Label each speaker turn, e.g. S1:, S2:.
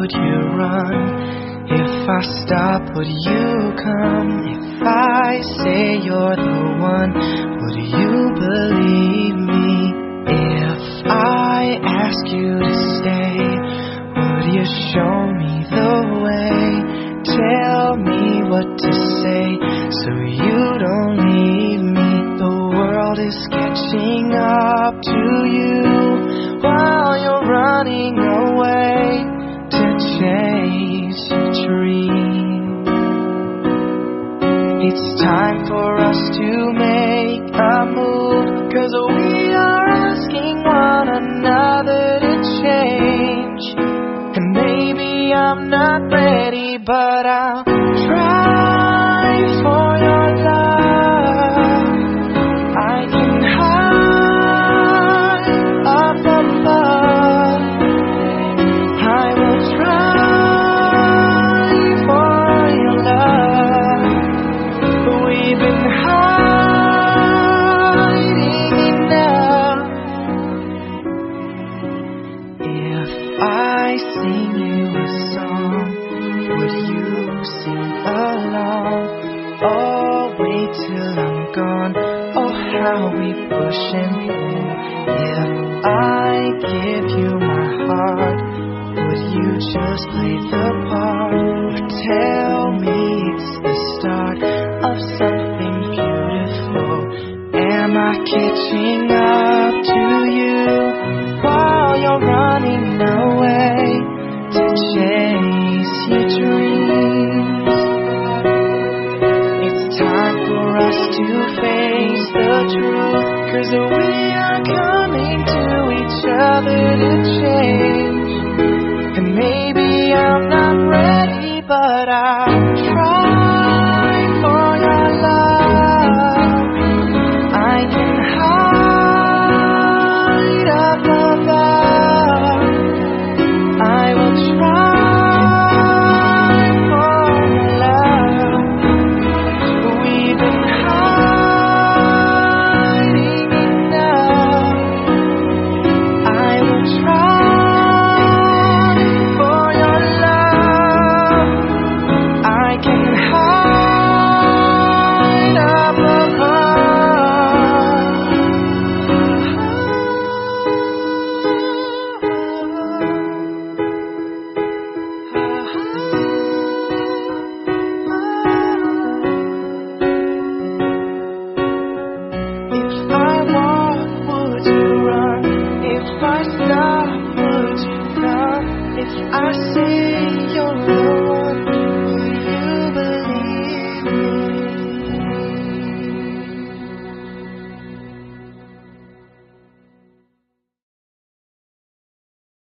S1: would you run? If I stop, would you come? If I say you're the one, would you believe me? If I ask you to stay, would you show me the way? Tell me what to say so you don't leave me. The world is catching up to you while you're running away to chase your dream. It's time for us to make a move, 'cause we are asking one another to change. And maybe I'm not ready, but I'll try for your love. I can hide up above. I will try for your love. We've been hiding enough. If I sing you a song, would you sing along? Oh, wait till I'm gone. Oh, how we push and pull. If I give you my heart, would you just play the part? Or tell me it's the start of something beautiful? Am I catching up to you while you're running away to chase your dreams? It's time for us to face the truth, 'cause we are coming to each other to change. And maybe I'm not ready, but I